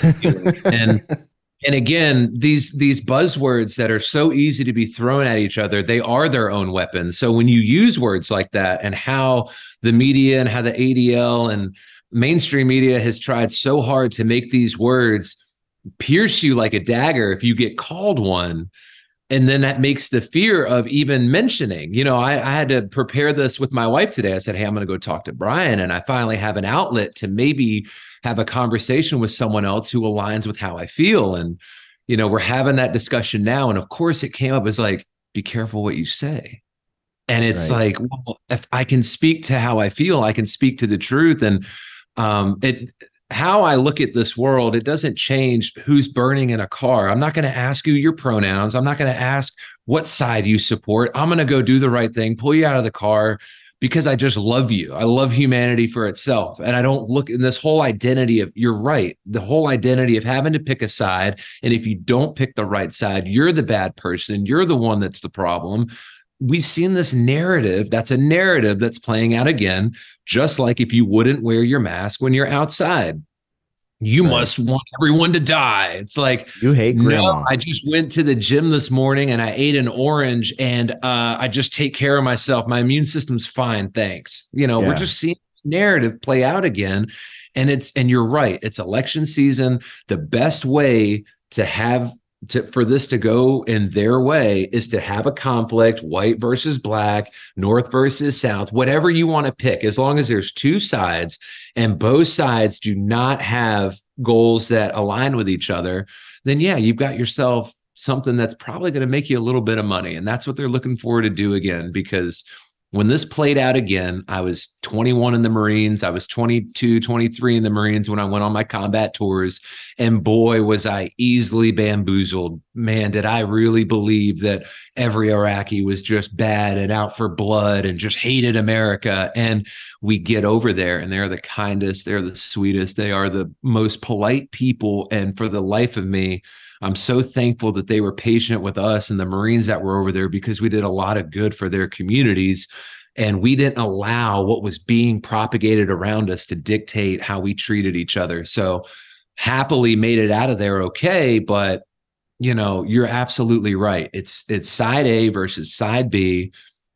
and and again, these these buzzwords that are so easy to be thrown at each other, they are their own weapons. So when you use words like that, and how the media and how the A D L and mainstream media has tried so hard to make these words pierce you like a dagger if you get called one. And then that makes the fear of even mentioning, you know, I, I had to prepare this with my wife today. I said, hey, I'm going to go talk to Brian. And I finally have an outlet to maybe have a conversation with someone else who aligns with how I feel. And, you know, we're having that discussion now. And of course it came up as like, be careful what you say. And it's right. like, well, if I can speak to how I feel, I can speak to the truth. And um, it, how I look at this world, it doesn't change who's burning in a car. I'm not going to ask you your pronouns. I'm not going to ask what side you support. I'm going to go do the right thing, pull you out of the car because I just love you. I love humanity for itself. And I don't look in this whole identity of, you're right, the whole identity of having to pick a side. And if you don't pick the right side, you're the bad person. You're the one that's the problem. We've seen this narrative. That's a narrative that's playing out again, just like if you wouldn't wear your mask when you're outside, you right. must want everyone to die. It's like, you hate grandma. No, I just went to the gym this morning and I ate an orange and uh, I just take care of myself. My immune system's fine. Thanks. You know, yeah. we're just seeing this narrative play out again. And it's, and you're right. It's election season. The best way to have To, for this to go in their way is to have a conflict, white versus black, north versus south, whatever you want to pick, as long as there's two sides and both sides do not have goals that align with each other, then yeah, you've got yourself something that's probably going to make you a little bit of money. And that's what they're looking forward to do again, because when this played out again, I was twenty-one in the Marines. I was twenty-two, twenty-three in the Marines when I went on my combat tours. And boy, was I easily bamboozled. Man, did I really believe that every Iraqi was just bad and out for blood and just hated America. And we get over there and they're the kindest, they're the sweetest, they are the most polite people. And for the life of me, I'm so thankful that they were patient with us and the Marines that were over there, because we did a lot of good for their communities. And we didn't allow what was being propagated around us to dictate how we treated each other. So happily made it out of there okay. But, you know, you're absolutely right. It's it's side A versus side B.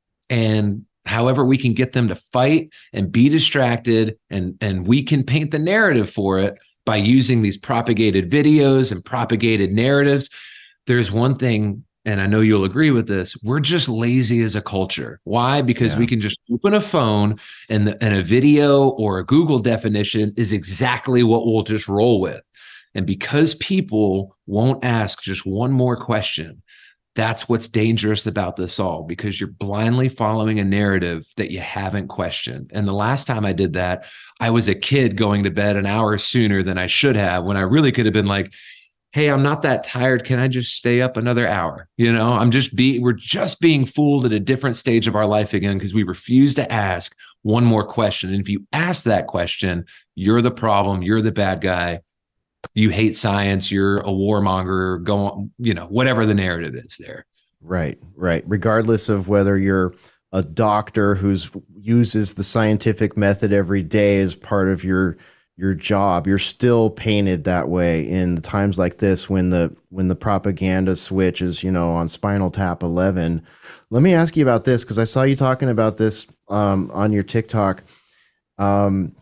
And however we can get them to fight and be distracted, and, and we can paint the narrative for it by using these propagated videos and propagated narratives. There's one thing, and I know you'll agree with this, we're just lazy as a culture. Why? Because yeah. we can just open a phone and, the, and a video or a Google definition is exactly what we'll just roll with. And because people won't ask just one more question, that's what's dangerous about this all, because you're blindly following a narrative that you haven't questioned. And the last time I did that, I was a kid going to bed an hour sooner than I should have, when I really could have been like, hey, I'm not that tired. Can I just stay up another hour? You know, I'm just be, we're just being fooled at a different stage of our life again, because we refuse to ask one more question. And if you ask that question, you're the problem. You're the bad guy. You hate science, you're a warmonger, go on, you know, whatever the narrative is there. Right, right. Regardless of whether you're a doctor who's uses the scientific method every day as part of your your job, you're still painted that way in times like this, when the when the propaganda switch is, you know, on Spinal Tap eleven. Let me ask you about this, because I saw you talking about this um, on your TikTok. Um,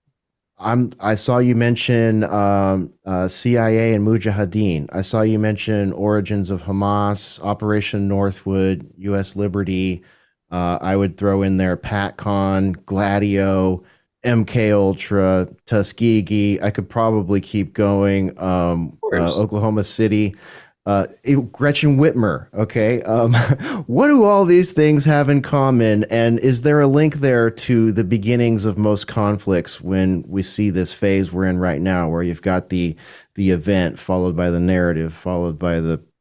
I'm, I saw you mention um, uh, C I A and Mujahideen. I saw you mention origins of Hamas, Operation Northwood, U S Liberty. Uh, I would throw in there PatCon, Gladio, M K Ultra, Tuskegee. I could probably keep going. Um, uh, Oklahoma City. Uh, Gretchen Whitmer. Okay. Um, what do all these things have in common? And is there a link there to the beginnings of most conflicts when we see this phase we're in right now, where you've got the, the event followed by the narrative, followed by the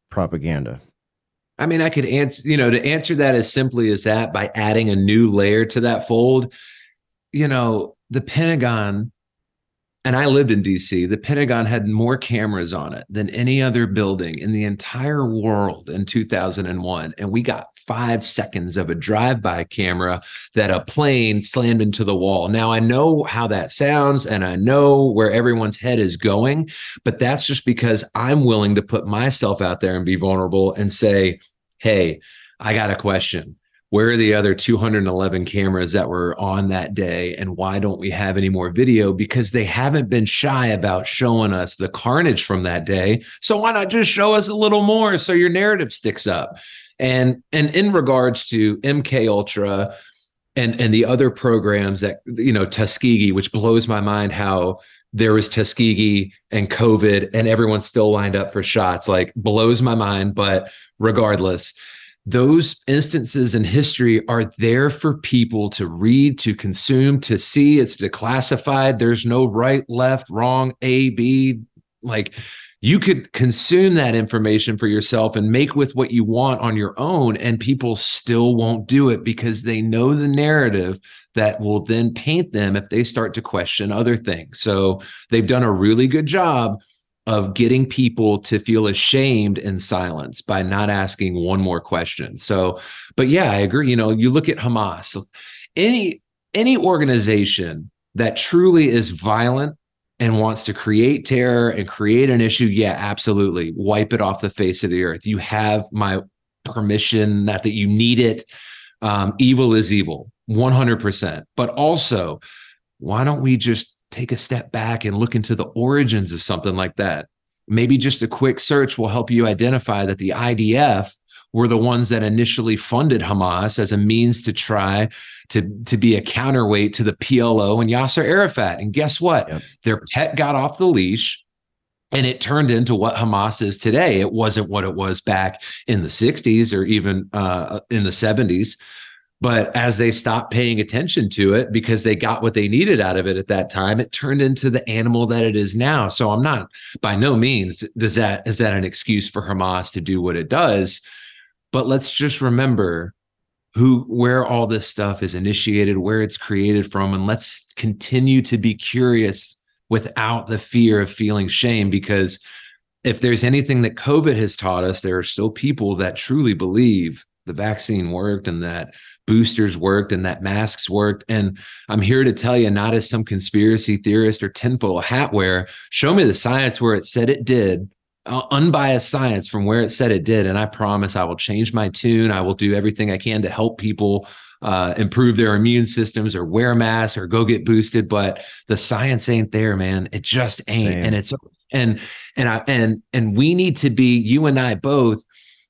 propaganda? I mean, I could answer, you know, to answer that as simply as that by adding a new layer to that fold. You know, the Pentagon, and I lived in D C, the Pentagon had more cameras on it than any other building in the entire world in two thousand one. And we got five seconds of a drive-by camera that a plane slammed into the wall. Now, I know how that sounds, and I know where everyone's head is going, but that's just because I'm willing to put myself out there and be vulnerable and say, hey, I got a question. Where are the other two hundred eleven cameras that were on that day? And why don't we have any more video? Because they haven't been shy about showing us the carnage from that day. So why not just show us a little more so your narrative sticks up? And, and in regards to M K Ultra and, and the other programs that, you know, Tuskegee, which blows my mind how there was Tuskegee and COVID and everyone's still lined up for shots, like blows my mind. But regardless, those instances in history are there for people to read, to consume, to see. It's declassified. There's no right, left, wrong, A, B. Like, you could consume that information for yourself and make with what you want on your own, and people still won't do it because they know the narrative that will then paint them if they start to question other things. So they've done a really good job of getting people to feel ashamed in silence by not asking one more question. So, but yeah, I agree. You know, you look at Hamas, any, any organization that truly is violent and wants to create terror and create an issue, yeah, absolutely. Wipe it off the face of the earth. You have my permission, not that you need it. Um, evil is evil, one hundred percent. But also, why don't we just take a step back and look into the origins of something like that? Maybe just a quick search will help you identify that the I D F were the ones that initially funded Hamas as a means to try to, to be a counterweight to the P L O and Yasser Arafat. And guess what? Yep. Their pet got off the leash and it turned into what Hamas is today. It wasn't what it was back in the sixties or even uh, in the seventies. But as they stopped paying attention to it because they got what they needed out of it at that time, it turned into the animal that it is now. So I'm not, by no means, does that is that an excuse for Hamas to do what it does? But let's just remember who, where all this stuff is initiated, where it's created from, and let's continue to be curious without the fear of feeling shame. Because if there's anything that COVID has taught us, there are still people that truly believe the vaccine worked and that boosters worked and that masks worked. And I'm here to tell you, not as some conspiracy theorist or tinfoil hat wearer, show me the science where it said it did, uh, unbiased science from where it said it did. And I promise I will change my tune. I will do everything I can to help people uh, improve their immune systems or wear masks or go get boosted. But the science ain't there, man. It just ain't. Same. And it's, and, and I, and, and we need to be, you and I both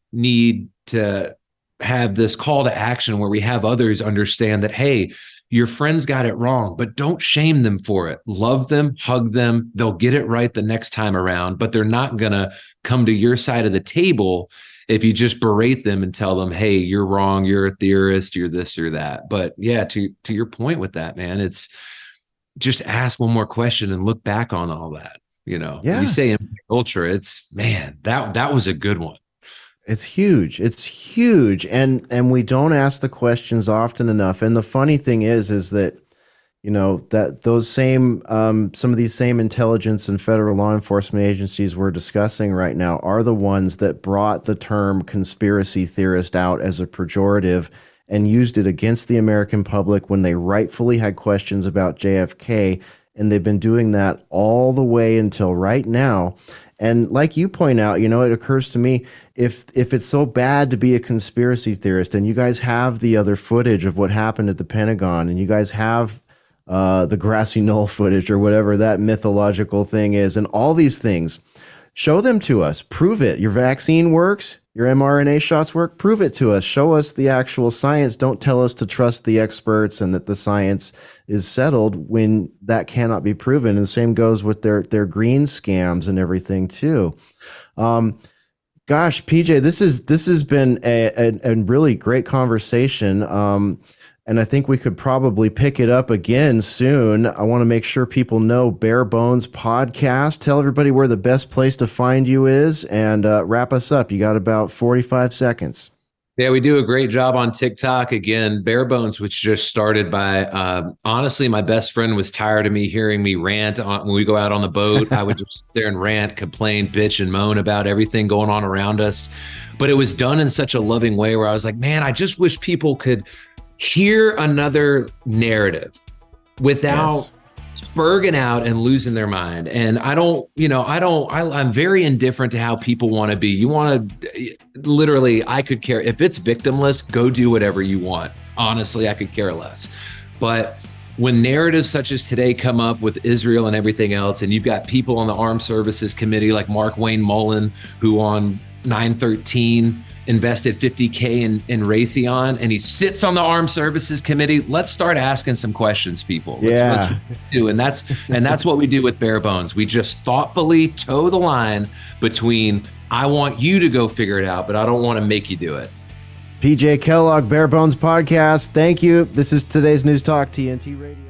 need to have this call to action where we have others understand that, hey, your friends got it wrong, but don't shame them for it. Love them, hug them. They'll get it right the next time around, but they're not going to come to your side of the table if you just berate them and tell them, hey, you're wrong. You're a theorist. You're this or that. But yeah, to, to your point with that, man, it's just ask one more question and look back on all that. You know, yeah. You say M K Ultra, it's, man, that, that was a good one. It's huge. It's huge. And and we don't ask the questions often enough. And the funny thing is, is that, you know, that those same, um, some of these same intelligence and federal law enforcement agencies we're discussing right now are the ones that brought the term conspiracy theorist out as a pejorative and used it against the American public when they rightfully had questions about J F K. And they've been doing that all the way until right now. And like you point out, you know, it occurs to me, if if it's so bad to be a conspiracy theorist, and you guys have the other footage of what happened at the Pentagon, and you guys have uh, the grassy knoll footage or whatever that mythological thing is, and all these things, show them to us. Prove it. Your vaccine works. Your mRNA shots work. Prove it to us. Show us the actual science. Don't tell us to trust the experts and that the science is settled when that cannot be proven. And the same goes with their, their green scams and everything too. Um, gosh, P J, this is, this has been a, a, a really great conversation. Um, And I think we could probably pick it up again soon. I want to make sure people know Bare Bones Podcast. Tell everybody where the best place to find you is, and uh, wrap us up. You got about forty-five seconds. Yeah, we do a great job on TikTok. Again, Bare Bones, which just started by, uh, honestly, my best friend was tired of me hearing me rant on, when we go out on the boat. I would just sit there and rant, complain, bitch, and moan about everything going on around us. But it was done in such a loving way where I was like, man, I just wish people could hear another narrative without yes. spurging out and losing their mind. And I don't, you know, I don't, I, I'm very indifferent to how people want to be. You want to, literally, I could care. If it's victimless, go do whatever you want. Honestly, I could care less. But when narratives such as today come up with Israel and everything else, and you've got people on the Armed Services Committee like Mark Wayne Mullen, who on nine thirteen invested fifty K in, in Raytheon, and he sits on the Armed Services Committee. Let's start asking some questions, people. Let's, yeah. let's do. And that's and that's what we do with Bare Bones. We just thoughtfully toe the line between I want you to go figure it out, but I don't want to make you do it. P J Kellogg, Bare Bones Podcast. Thank you. This is today's News Talk, T N T Radio.